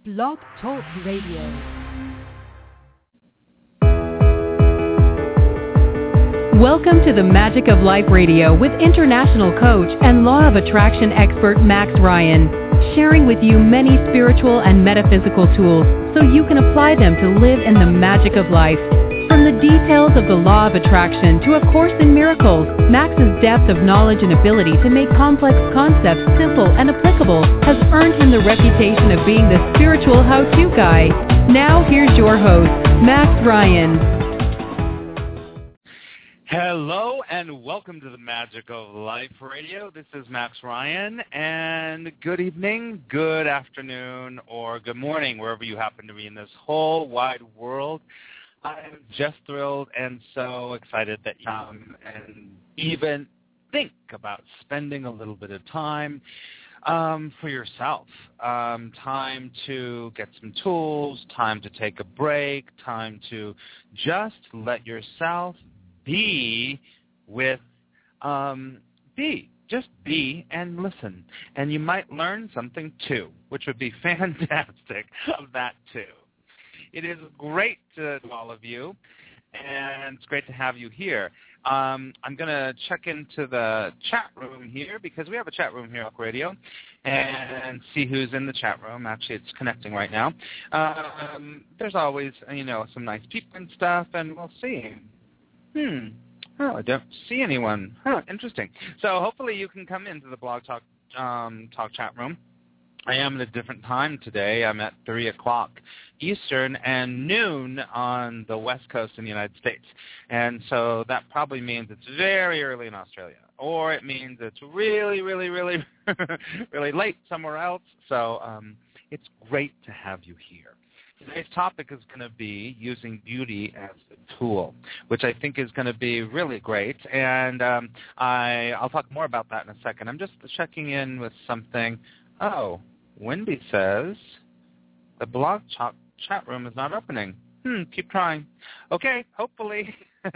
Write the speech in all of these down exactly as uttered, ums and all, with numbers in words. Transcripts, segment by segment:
Blog Talk Radio. Welcome to the Magic of Life Radio with international coach and law of attraction expert Max Ryan, sharing with you many spiritual and metaphysical tools so you can apply them to live in the magic of life. From the details of the law of attraction to A Course in Miracles, Max's depth of knowledge and ability to make complex concepts simple and applicable has earned him the reputation of being the spiritual how-to guy. Now here's your host, Max Ryan. Hello and welcome to the Magic of Life Radio. This is Max Ryan, and good evening, good afternoon, or good morning, wherever you happen to be in this whole wide world. I'm just thrilled and so excited that you come and even think about spending a little bit of time um, for yourself, um, time to get some tools, time to take a break, time to just let yourself be with, um, be, just be and listen. And you might learn something too, which would be fantastic of that too. It is great to all of you, and it's great to have you here. Um, I'm going to check into the chat room here because we have a chat room here at Radio, and see who's in the chat room. Actually, it's connecting right now. Um, there's always, you know, some nice people and stuff, and we'll see. Hmm. Oh, I don't see anyone. Huh, interesting. So hopefully you can come into the Blog Talk um, Talk chat room. I am at a different time today. I'm at three o'clock Eastern and noon on the West Coast in the United States. And so that probably means it's very early in Australia, or it means it's really, really, really, really late somewhere else. So um, it's great to have you here. Today's topic is going to be using beauty as a tool, which I think is going to be really great. And um, I, I'll talk more about that in a second. I'm just checking in with something. Oh, Wendy says the blog chat, chat room is not opening. Hmm, keep trying. Okay, hopefully.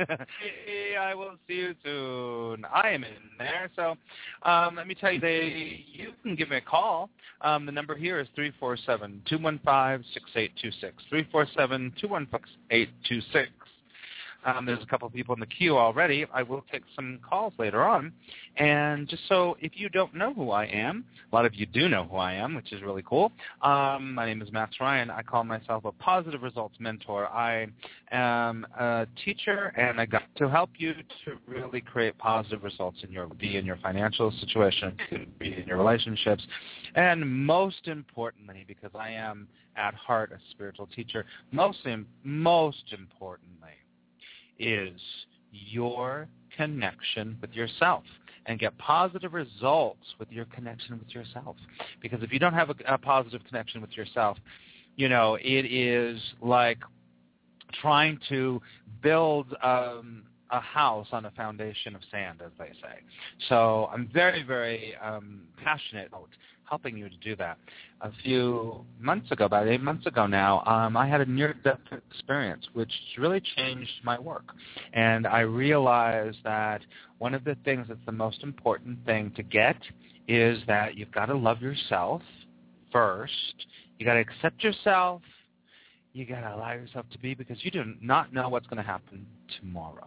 I will see you soon. I am in there. So um, let me tell you, they, you can give me a call. Um, the number here is three four seven, two one five, six eight two six, three four seven, two one five, six eight two six. Um, there's a couple of people in the queue already. I will take some calls later on. And just so if you don't know who I am, a lot of you do know who I am, which is really cool. Um, my name is Max Ryan. I call myself a positive results mentor. I am a teacher, and I got to help you to really create positive results in your be in your financial situation, be in your relationships, and most importantly, because I am at heart a spiritual teacher, most most importantly, is your connection with yourself, and get positive results with your connection with yourself. Because if you don't have a, a positive connection with yourself, you know, it is like trying to build um, a house on a foundation of sand, as they say. So I'm very, very um, passionate about helping you to do that. A few months ago, about eight months ago now, um, I had a near-death experience, which really changed my work. And I realized that one of the things that's the most important thing to get is that you've got to love yourself first. You got to accept yourself. You got to allow yourself to be, because you do not know what's going to happen tomorrow.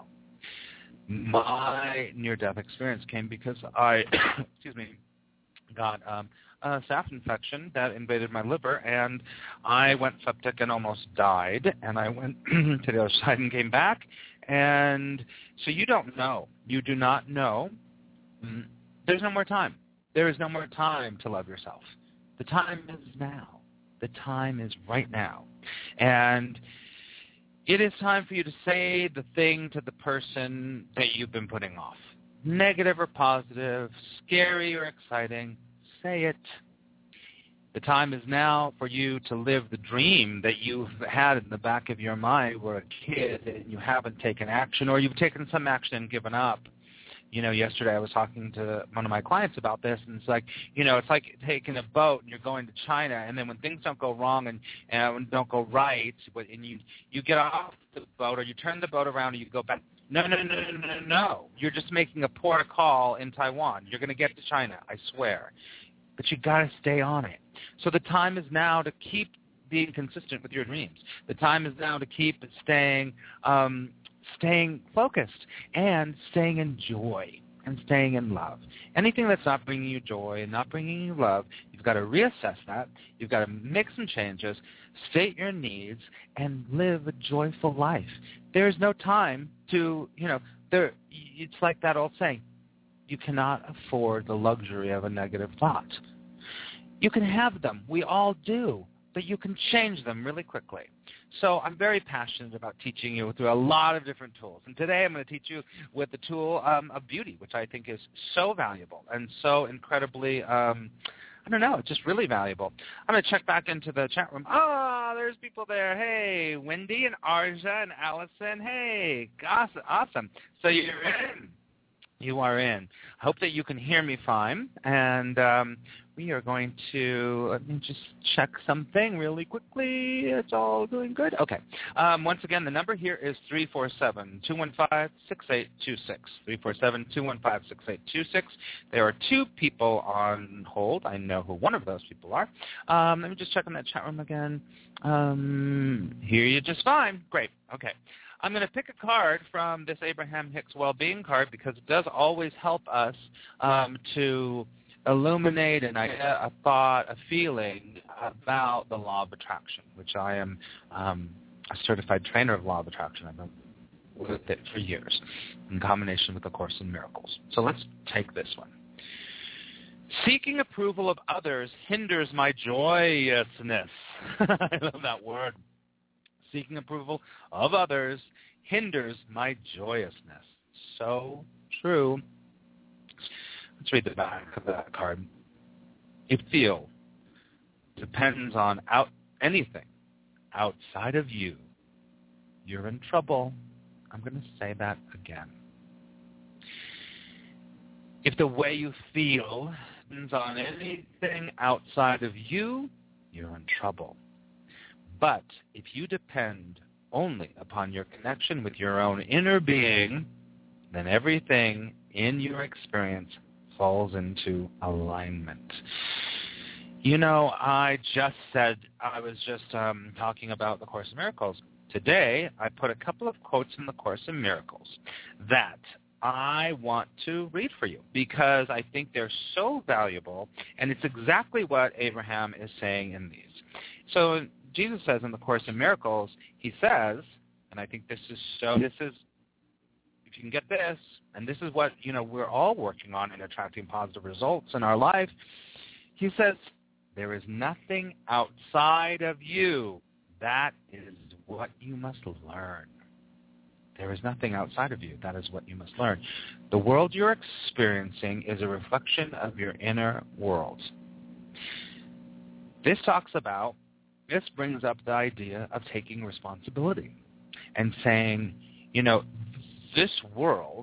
My near-death experience came because I, excuse me, got um, a staph infection that invaded my liver, and I went septic and almost died, and I went to the other side and came back. And so you don't know. You do not know. There's no more time. There is no more time to love yourself. The time is now. The time is right now. And it is time for you to say the thing to the person that you've been putting off. Negative or positive, scary or exciting, say it. The time is now for you to live the dream that you've had in the back of your mind where a kid and you haven't taken action, or you've taken some action and given up. You know, yesterday I was talking to one of my clients about this, and it's like, you know, it's like taking a boat and you're going to China, and then when things don't go wrong and, and don't go right, and you, you get off the boat, or you turn the boat around and you go back. No, no, no, no, no, no. You're just making a poor call in Taiwan. You're going to get to China, I swear. But you got to stay on it. So the time is now to keep being consistent with your dreams. The time is now to keep staying, um, staying focused and staying in joy and staying in love. Anything that's not bringing you joy and not bringing you love, you've got to reassess that. You've got to make some changes, state your needs, and live a joyful life. There's no time to, you know, there. It's like that old saying, you cannot afford the luxury of a negative thought. You can have them. We all do. But you can change them really quickly. So I'm very passionate about teaching you through a lot of different tools. And today I'm going to teach you with the tool um, of beauty, which I think is so valuable and so incredibly, um, I don't know, it's just really valuable. I'm going to check back into the chat room. Oh, there's people there. Hey, Wendy and Arja and Allison. Hey, awesome. awesome. So you're in. You are in. I hope that you can hear me fine. And um, we are going to, let me just check something really quickly. It's all doing good. Okay. Um, once again, the number here is three four seven, two one five, six eight two six. three four seven, two one five, six eight two six. There are two people on hold. I know who one of those people are. Um, let me just check in that chat room again. Um, hear you just fine. Great. Okay. I'm going to pick a card from this Abraham Hicks Wellbeing card because it does always help us um, to illuminate an idea, a thought, a feeling about the law of attraction, which I am um, a certified trainer of law of attraction. I've been with it for years in combination with the Course in Miracles. So let's take this one. Seeking approval of others hinders my joyousness. I love that word. Seeking approval of others hinders my joyousness. So true. Let's read the back of that card. If feel depends on out anything outside of you, you're in trouble. I'm going to say that again. If the way you feel depends on anything outside of you, you're in trouble. But if you depend only upon your connection with your own inner being, then everything in your experience falls into alignment. You know, I just said, I was just um, talking about the Course in Miracles. Today, I put a couple of quotes in the Course in Miracles that I want to read for you because I think they're so valuable, and it's exactly what Abraham is saying in these. So Jesus says in the Course in Miracles, he says, and I think this is so, this is, if you can get this, and this is what, you know, we're all working on in attracting positive results in our life, he says, there is nothing outside of you. That is what you must learn. There is nothing outside of you. That is what you must learn. The world you're experiencing is a reflection of your inner world. This talks about, this brings up the idea of taking responsibility and saying, you know, this world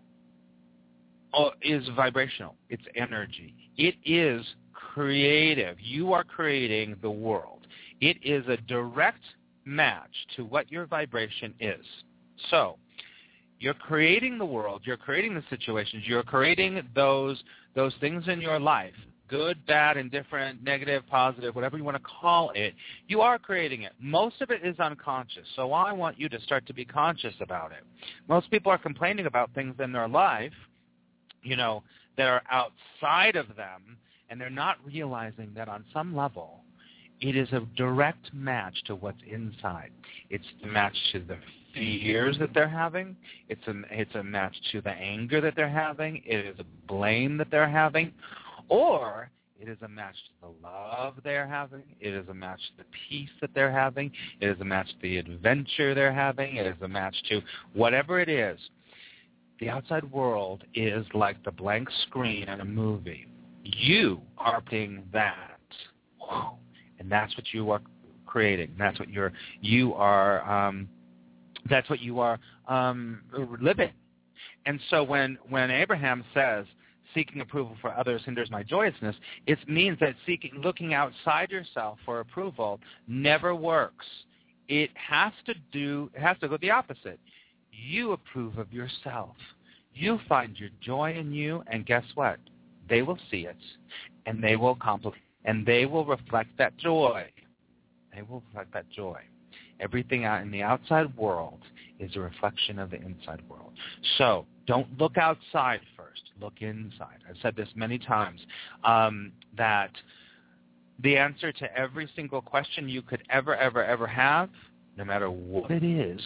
is vibrational. It's energy. It is creative. You are creating the world. It is a direct match to what your vibration is. So you're creating the world. You're creating the situations. You're creating those those things in your life, good, bad, indifferent, negative, positive, whatever you want to call it. You are creating it. Most of it is unconscious. So I want you to start to be conscious about it. Most people are complaining about things in their life, you know, that are outside of them, and they're not realizing that on some level it is a direct match to what's inside. It's the match to the fears that they're having. It's a, it's a match to the anger that they're having. It is a blame that they're having. Or it is a match to the love they're having. It is a match to the peace that they're having. It is a match to the adventure they're having. It is a match to whatever it is. The outside world is like the blank screen in a movie. You are being that. And that's what you are creating. That's what you're, you are, um, that's what you are um, living. And so when, when Abraham says, seeking approval for others hinders my joyousness, it means that seeking, looking outside yourself for approval never works. It has to do, it has to go the opposite. You approve of yourself. You find your joy in you, and guess what? They will see it, and they will accomplish, and they will reflect that joy they will reflect that joy. Everything out in the outside world is a reflection of the inside world. So don't look outside first. Look inside. I've said this many times, um, that the answer to every single question you could ever, ever, ever have, no matter what it is,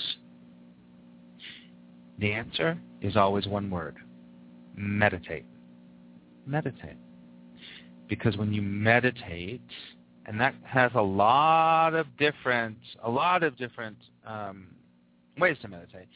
the answer is always one word: meditate. Meditate. Because when you meditate, and that has a lot of different, a lot of different um, ways to meditate,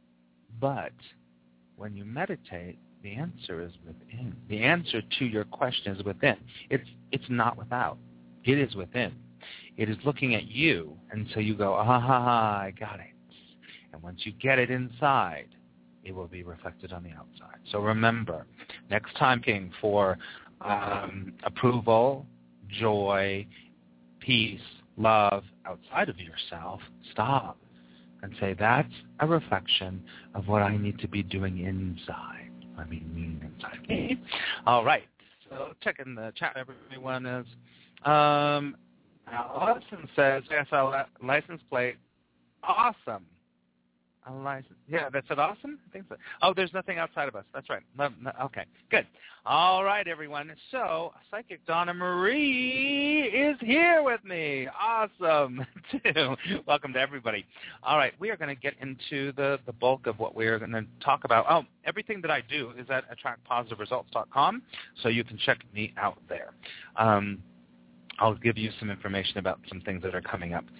but when you meditate, the answer is within. The answer to your question is within. It's it's not without. It is within. It is looking at you, and so you go, ah, ha, ha, I got it. And once you get it inside, it will be reflected on the outside. So remember, next time looking for um, approval, joy, peace, love outside of yourself, stop and say, that's a reflection of what I need to be doing inside. I mean, meaning inside me. All right. So check in the chat, everyone is. Um, Allison says, yes, a license plate. Awesome. A license. Yeah, that's it. Awesome? I think so. Oh, there's nothing outside of us. That's right. No, no, okay, good. All right, everyone. So Psychic Donna Marie is here with me. Awesome, too. Welcome to everybody. All right, we are going to get into the, the bulk of what we're going to talk about. Oh, everything that I do is at attract positive results dot com, so you can check me out there. Um, I'll give you some information about some things that are coming up.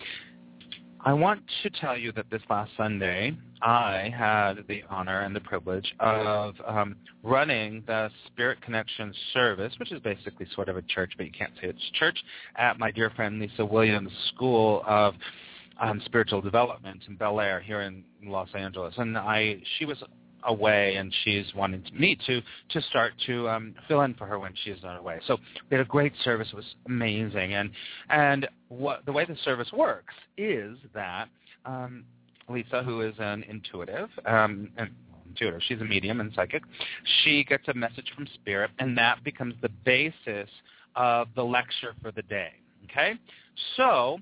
I want to tell you that this last Sunday, I had the honor and the privilege of um, running the Spirit Connection service, which is basically sort of a church, but you can't say it's church, at my dear friend Lisa Williams' School of um, Spiritual Development in Bel Air here in Los Angeles. And I, she was away, and she's wanting me to to start to um, fill in for her when she's not away. So we had a great service. It was amazing. And and what the way the service works is that um, Lisa, who is an intuitive, um, and intuitive, she's a medium and psychic, she gets a message from Spirit, and that becomes the basis of the lecture for the day. Okay? So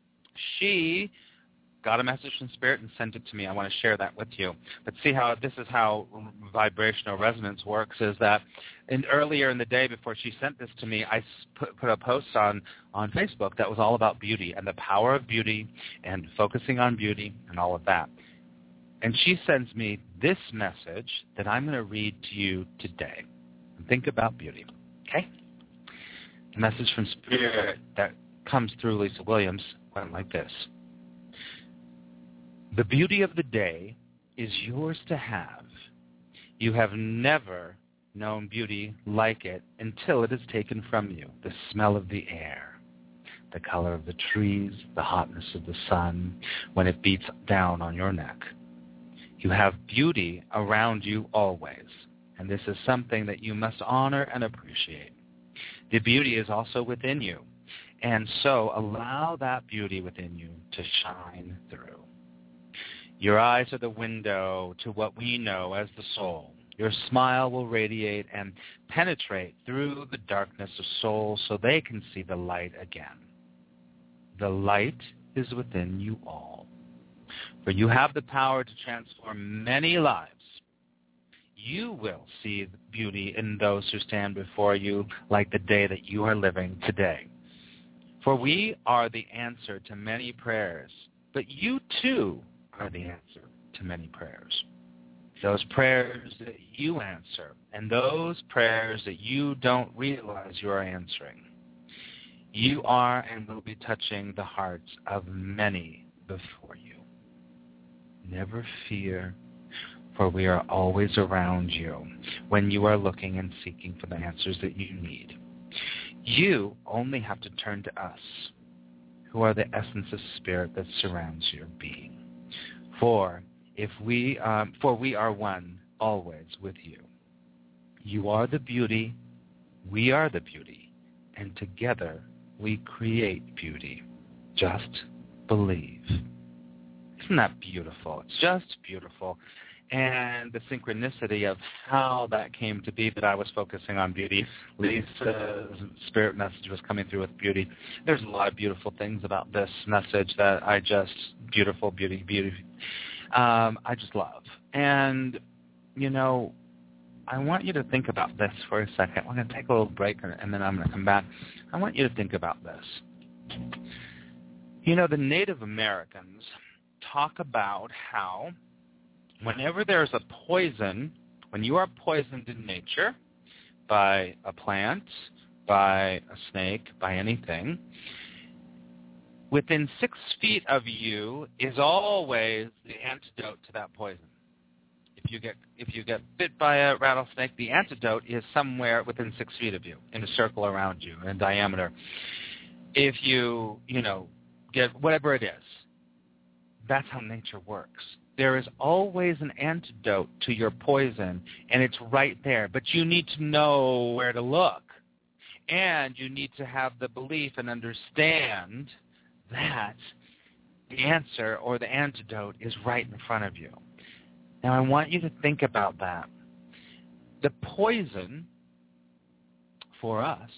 she got a message from Spirit and sent it to me. I want to share that with you. But see how this is how vibrational resonance works, is that in, earlier in the day before she sent this to me, I put, put a post on, on Facebook that was all about beauty and the power of beauty and focusing on beauty and all of that. And she sends me this message that I'm going to read to you today. Think about beauty, okay? The message from Spirit that comes through Lisa Williams went like this. The beauty of the day is yours to have. You have never known beauty like it until it is taken from you. The smell of the air, the color of the trees, the hotness of the sun when it beats down on your neck. You have beauty around you always, and this is something that you must honor and appreciate. The beauty is also within you, and so allow that beauty within you to shine through. Your eyes are the window to what we know as the soul. Your smile will radiate and penetrate through the darkness of soul so they can see the light again. The light is within you all. For you have the power to transform many lives. You will see the beauty in those who stand before you like the day that you are living today. For we are the answer to many prayers, but you too are the answer to many prayers. Those prayers that you answer and those prayers that you don't realize you are answering. You are and will be touching the hearts of many before you. Never fear, for we are always around you when you are looking and seeking for the answers that you need. You only have to turn to us, who are the essence of Spirit that surrounds your being. For if we, um, for we are one always with you. You are the beauty, we are the beauty, and together we create beauty. Just believe. Isn't that beautiful? It's just beautiful. and the synchronicity of how that came to be that I was focusing on beauty. Lisa's spirit message was coming through with beauty. There's a lot of beautiful things about this message that I just, beautiful, beauty, beauty, um, I just love. And, you know, I want you to think about this for a second. We're going to take a little break, and then I'm going to come back. I want you to think about this. You know, the Native Americans talk about how whenever there's a poison, when you are poisoned in nature by a plant, by a snake, by anything, within six feet of you is always the antidote to that poison. If you get if you get bit by a rattlesnake, the antidote is somewhere within six feet of you, in a circle around you, in diameter. If you, you know, get whatever it is, that's how nature works. There is always an antidote to your poison, and it's right there. But you need to know where to look. And you need to have the belief and understand that the answer or the antidote is right in front of you. Now, I want you to think about that. The poison for us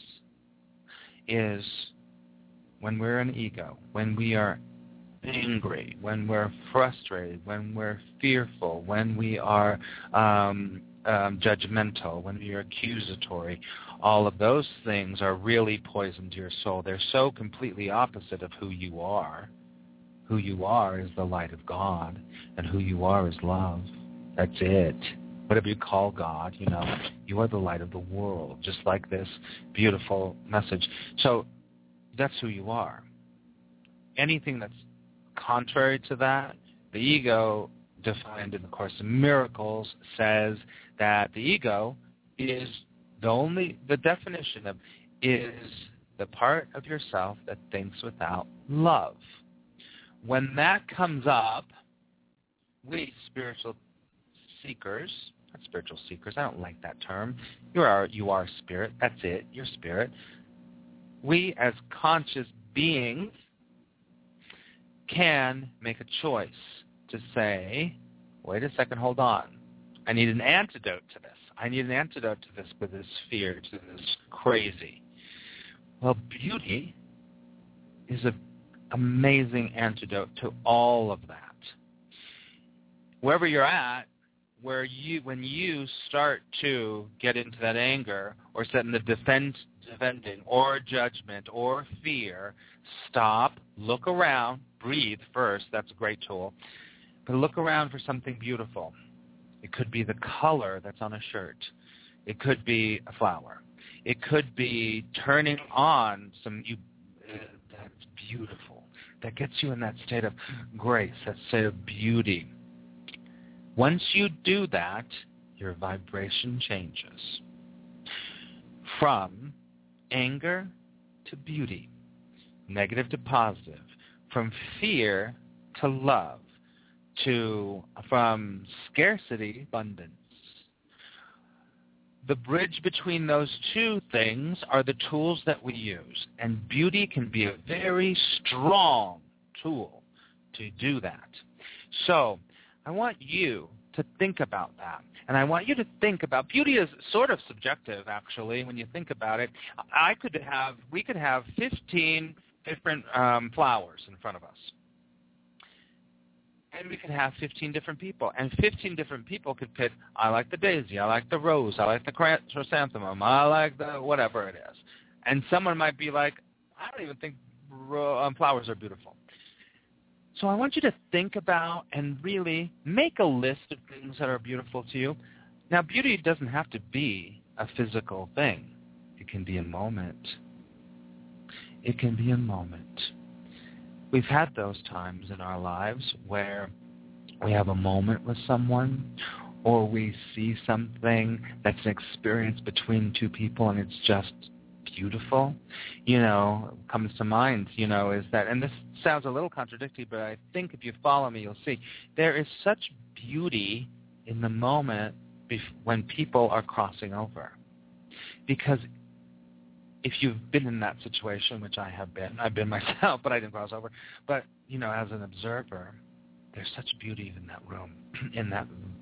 is when we're in ego, when we are angry, when we're frustrated, when we're fearful, when we are um, um, judgmental, when we are accusatory. All of those things are really poison to your soul. They're so completely opposite of who you are. Who you are is the light of God, and who you are is love. That's it. Whatever you call God, you know, you are the light of the world, just like this beautiful message. So that's who you are. Anything that's contrary to that, the ego, defined in the Course in Miracles, says that the ego is the only, the definition of, is the part of yourself that thinks without love. When that comes up, we spiritual seekers, not spiritual seekers, I don't like that term. You are, you are spirit, that's it, you're spirit. We as conscious beings can make a choice to say, wait a second, hold on. I need an antidote to this. I need an antidote to this, to this fear, to this crazy. Well, beauty is an amazing antidote to all of that. Wherever you're at, where you, when you start to get into that anger or set in the defend, defending or judgment or fear, stop, look around, breathe first. That's a great tool. But look around for something beautiful. It could be the color that's on a shirt. It could be a flower. It could be turning on some, you, uh, that's beautiful. That gets you in that state of grace, that state of beauty. Once you do that, your vibration changes from anger to beauty, negative to positive, from fear to love, to from scarcity, abundance. The bridge between those two things are the tools that we use, and beauty can be a very strong tool to do that. So I want you to think about that. And I want you to think about, beauty is sort of subjective, actually, when you think about it. I could have, we could have fifteen different um, flowers in front of us. And we could have fifteen different people. And fifteen different people could pick, I like the daisy, I like the rose, I like the chrysanthemum, I like the whatever it is. And someone might be like, I don't even think ro- um, flowers are beautiful. So I want you to think about and really make a list of things that are beautiful to you. Now, beauty doesn't have to be a physical thing. It can be a moment. It can be a moment. We've had those times in our lives where we have a moment with someone, or we see something that's an experience between two people and it's just beautiful. You know, comes to mind, you know, is that, and this sounds a little contradictory, but I think if you follow me, you'll see, there is such beauty in the moment bef- when people are crossing over. Because if you've been in that situation, which I have been, I've been myself, but I didn't cross over, but, you know, as an observer, there's such beauty in that room, in that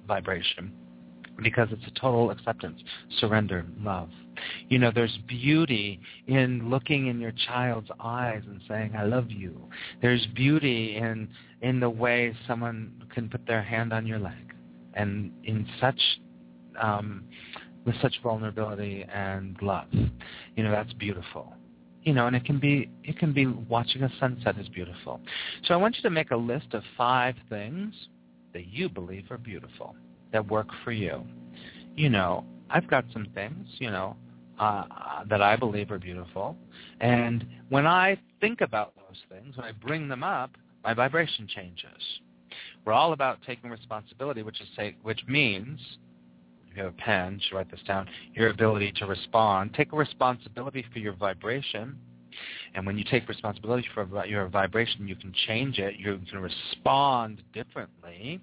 vibration because it's a total acceptance, surrender, love. You know, there's beauty in looking in your child's eyes and saying, I love you. There's beauty in in the way someone can put their hand on your leg and in such, um, with such vulnerability and love. You know, that's beautiful. You know, and it can be it can be watching a sunset is beautiful. So I want you to make a list of five things that you believe are beautiful, that work for you. You know, I've got some things, you know, uh, that I believe are beautiful. And when I think about those things, when I bring them up, my vibration changes. We're all about taking responsibility, which is say, which means, if you have a pen, you should write this down, your ability to respond. Take a responsibility for your vibration. And when you take responsibility for your vibration, you can change it. You can respond differently.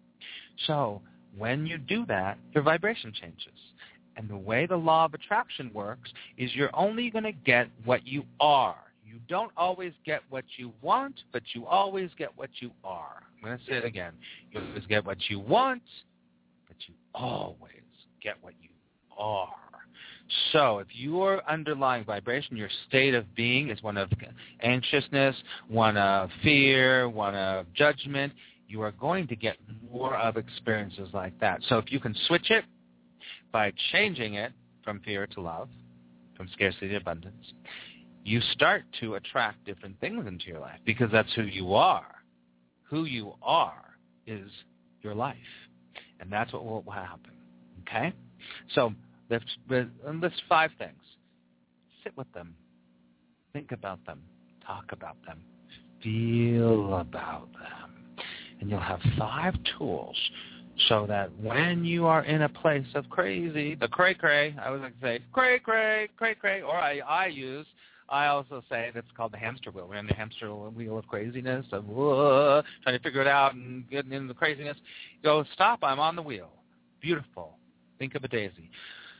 So when you do that, your vibration changes. And the way the law of attraction works is you're only going to get what you are. You don't always get what you want, but you always get what you are. I'm going to say it again. You always get what you want, but you always get what you are. So if your underlying vibration, your state of being is one of anxiousness, one of fear, one of judgment, you are going to get more of experiences like that. So if you can switch it by changing it from fear to love, from scarcity to abundance, you start to attract different things into your life because that's who you are. Who you are is your life, and that's what will happen, okay? So let's list five things. Sit with them. Think about them. Talk about them. Feel about them. And you'll have five tools so that when you are in a place of crazy, the cray-cray, I would like to say cray-cray, cray-cray, or I, I use, I also say that's called the hamster wheel. We're in the hamster wheel of craziness, of whoa, trying to figure it out and getting into the craziness. Go, stop, I'm on the wheel. Beautiful. Think of a daisy.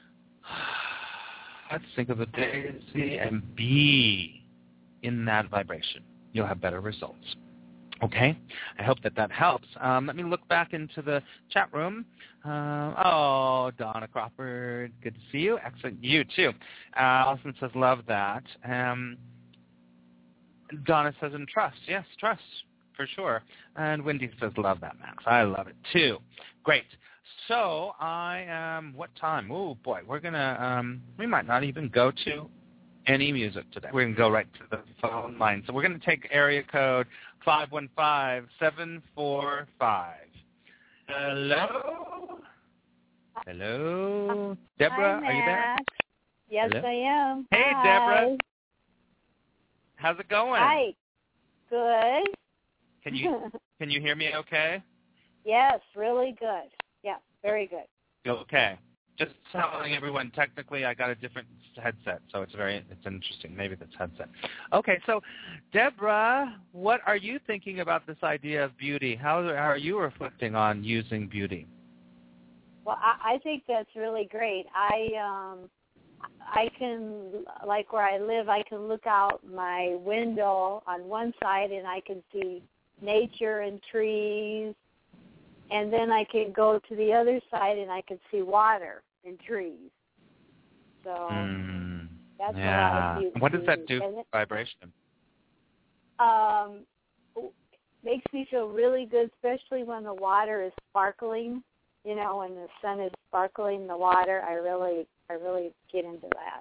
Let's think of a daisy and be in that vibration. You'll have better results. Okay, I hope that that helps. Um, let me look back into the chat room. Uh, oh, Donna Crawford, good to see you. Excellent, you too. Uh, Allison says, love that. Um, Donna says, and trust. Yes, trust, for sure. And Wendy says, love that, Max. I love it too. Great. So I am, what time? Oh, boy, we're going to, um, we might not even go to any music today. We're going to go right to the phone line. So we're going to take area code five one five, seven four five. Hello? Hello? Deborah, Hi, are you there? Yes, Hello? I am. Hey, Hi. Deborah. How's it going? Hi. Good. Can you can you hear me okay? Yes, really good. Yeah, very good. Okay. Just telling everyone, technically, I got a different headset, so it's very, it's interesting. Maybe that's headset. Okay, so Deborah, what are you thinking about this idea of beauty? How, how are you reflecting on using beauty? Well, I, I think that's really great. I um, I can, like where I live, I can look out my window on one side and I can see nature and trees, and then I can go to the other side and I can see water and trees. So mm, that's yeah. a lot of beauty. What does that do for for vibration? Um, makes me feel really good, especially when the water is sparkling. You know, when the sun is sparkling the water, I really, I really get into that.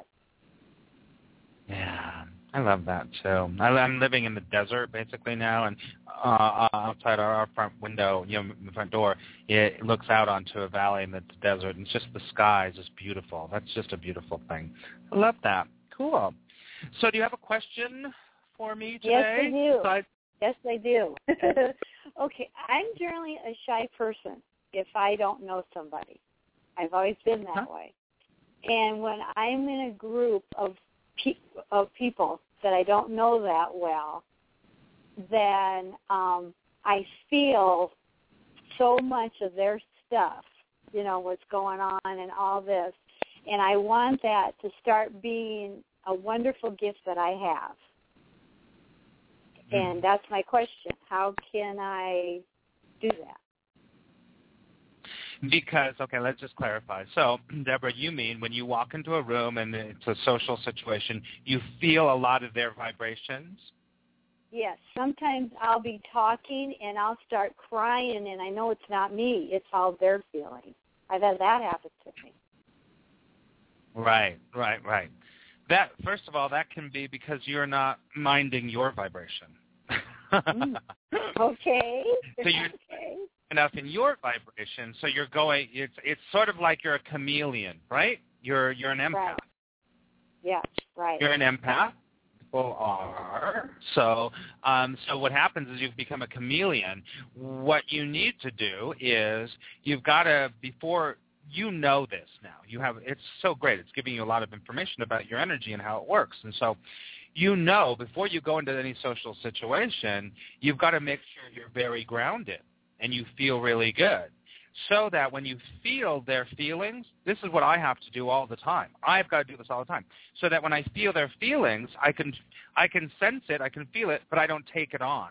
Yeah, I love that too. I, I'm living in the desert basically now, and uh, outside our front window, you know, the front door, it looks out onto a valley and it's desert, and it's just the sky is just beautiful. That's just a beautiful thing. I love that. Cool. So, do you have a question for me today? Yes, I do. Besides- yes, I do. Okay, I'm generally a shy person if I don't know somebody. I've always been that huh? way. And when I'm in a group of pe- of people that I don't know that well, then um, I feel so much of their stuff, you know, what's going on and all this. And I want that to start being a wonderful gift that I have. And that's my question. How can I do that? Because, okay, let's just clarify. So, Deborah, you mean when you walk into a room and it's a social situation, you feel a lot of their vibrations? Yes. Sometimes I'll be talking and I'll start crying, and I know it's not me. It's all they're feeling. I've had that happen to me. Right, right, right. That, first of all, that can be because you're not minding your vibration. mm. Okay. So you're okay. enough in your vibration, so you're going. It's it's sort of like you're a chameleon, right? You're you're an empath. Right. Yes, right. You're an empath. People are. So um, so what happens is you've become a chameleon. What you need to do is you've got to, before you know this now. You have it's so great. It's giving you a lot of information about your energy and how it works. And so you know before you go into any social situation, you've got to make sure you're very grounded and you feel really good, so that when you feel their feelings, this is what I have to do all the time. I've got to do this all the time, so that when I feel their feelings, I can I can sense it, I can feel it, but I don't take it on.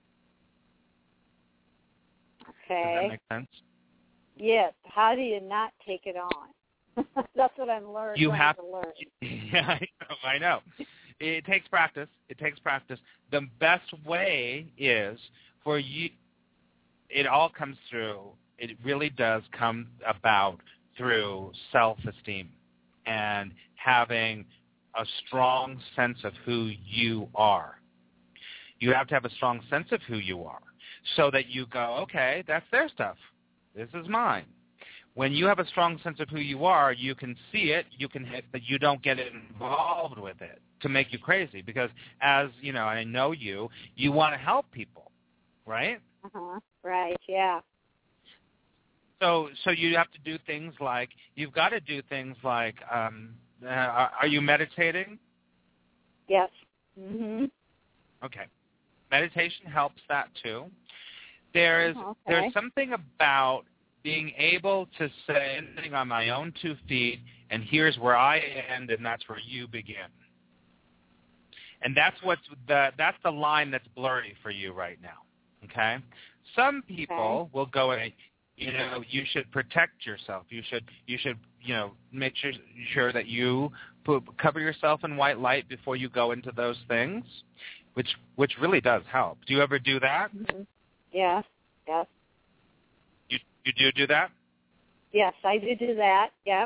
Okay. Does that make sense? Yes. How do you not take it on? That's what I'm learning. You have to learn. Yeah, I know. I know. It takes practice. It takes practice. The best way is for you. It all comes through. It really does come about through self-esteem and having a strong sense of who you are. You have to have a strong sense of who you are so that you go, okay, that's their stuff. This is mine. When you have a strong sense of who you are, you can see it, you can hit, but you don't get involved with it to make you crazy. Because as, you know, I know you, you want to help people, right? Uh-huh. Right, yeah. So so you have to do things like, you've got to do things like, um, uh, are, are you meditating? Yes. Mm-hmm. Okay. Meditation helps that too. There is, oh, okay. There's something about being able to say, sitting on my own two feet, and here's where I end, and that's where you begin. And that's what's the that's the line that's blurry for you right now. Okay? Some people okay. will go and, you know, you should protect yourself. You should you should you know make sure sure that you put, cover yourself in white light before you go into those things, which which really does help. Do you ever do that? Mm-hmm. Yes. Yes. You you do do that? Yes, I do do that. Yep.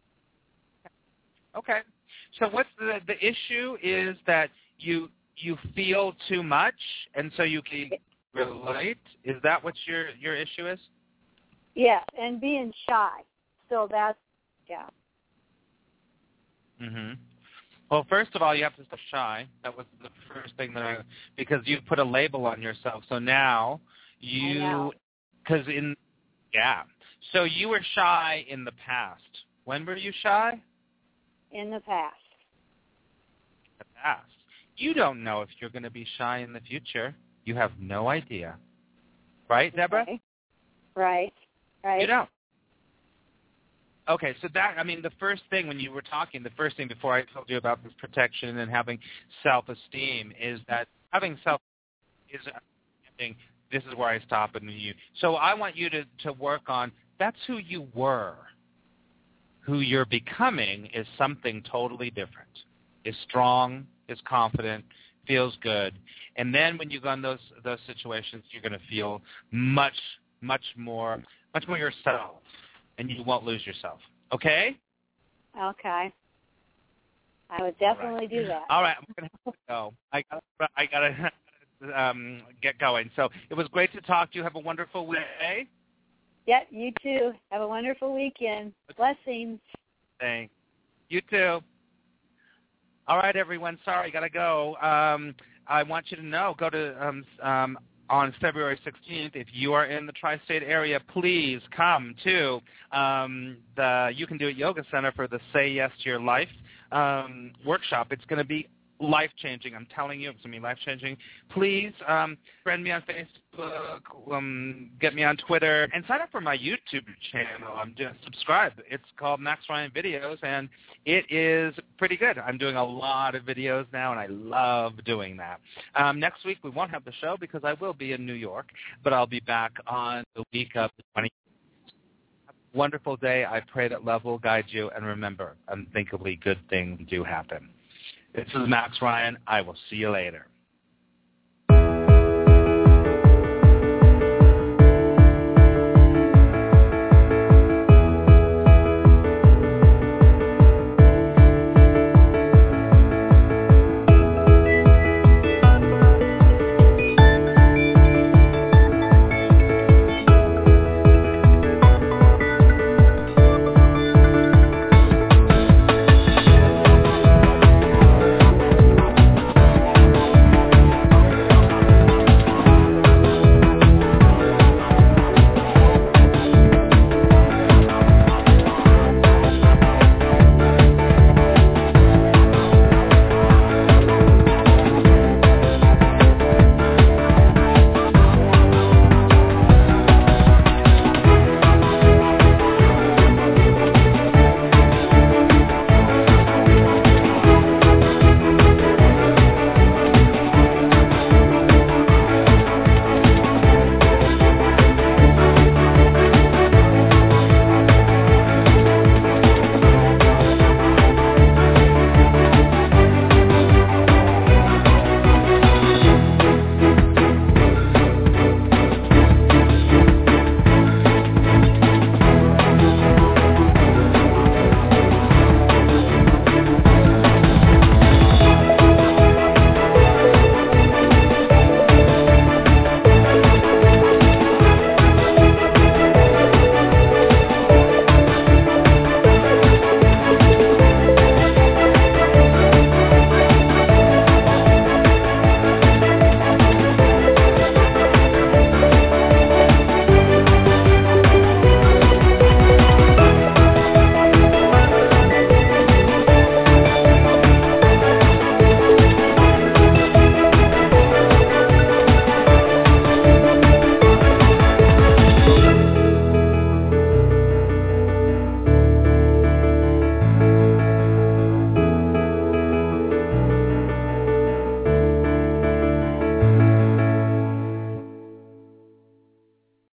Okay. So what's the the issue is that you you feel too much, and so you can relate. Is that what your your issue is? Yes, and being shy. So that's yeah. Mhm. Well, first of all, you have to stop shy. That was the first thing that I, because you put a label on yourself. So now you, because in, yeah. So you were shy in the past. When were you shy? In the past. The past. You don't know if you're going to be shy in the future. You have no idea. Right, Deborah? Okay. Right. Right. You don't. Okay, so that, I mean, the first thing when you were talking, the first thing before I told you about this protection and having self-esteem is that having self is, this is where I stop and you. So I want you to, to work on, that's who you were. Who you're becoming is something totally different. Is strong, is confident, feels good. And then when you go in those those situations, you're going to feel much, much more, much more yourself. And you won't lose yourself. Okay? Okay. I would definitely right. do that. All right. I'm going to have to go. I got I got to um, get going. So it was great to talk to you. Have a wonderful day. Yep, you too. Have a wonderful weekend. Blessings. Thanks. You too. All right, everyone. Sorry, got to go. Um, I want you to know, go to um, um, on February sixteenth, if you are in the tri-state area, please come to um, the You Can Do It Yoga Center for the Say Yes to Your Life um, workshop. It's going to be life-changing. I'm telling you, it's going to be life-changing. Please um, friend me on Facebook, um, get me on Twitter, and sign up for my YouTube channel. I'm just subscribe. It's called Max Ryan Videos, and it is pretty good. I'm doing a lot of videos now, and I love doing that. Um, next week, we won't have the show because I will be in New York, but I'll be back on the week of the twentieth. wonderful day. I pray that love will guide you. And remember, unthinkably good things do happen. This is Max Ryan. I will see you later.